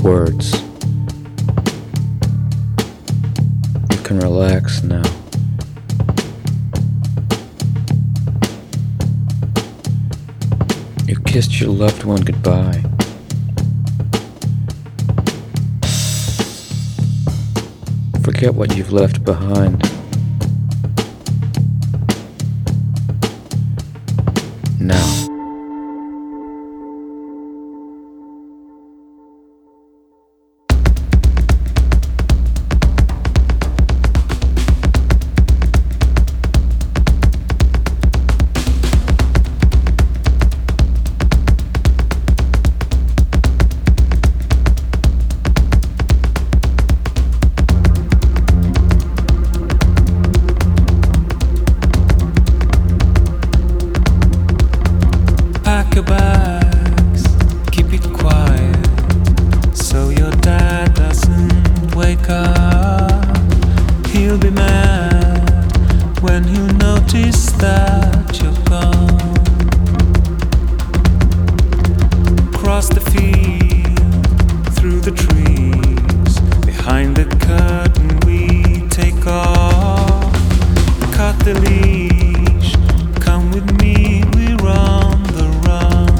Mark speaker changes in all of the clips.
Speaker 1: words. You can relax now. You kissed your loved one goodbye. Forget what you've left behind. Now.
Speaker 2: Pack your bags, keep it quiet, so your dad doesn't wake up. He'll be mad when he'll notice that you're gone. Across the field, through the trees, behind the curtain we take off. Cut the leash, come with me, we're on the run.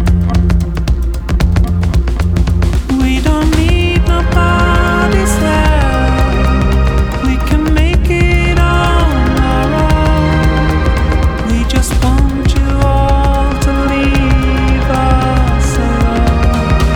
Speaker 2: We don't need nobody's help, we can make it on our own. We just want you all to leave us alone.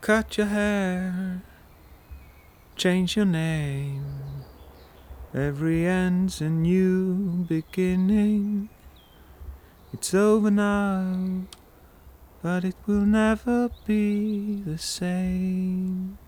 Speaker 2: cut your hair, change your name. Every end's a new beginning. It's over now, but it will never be the same.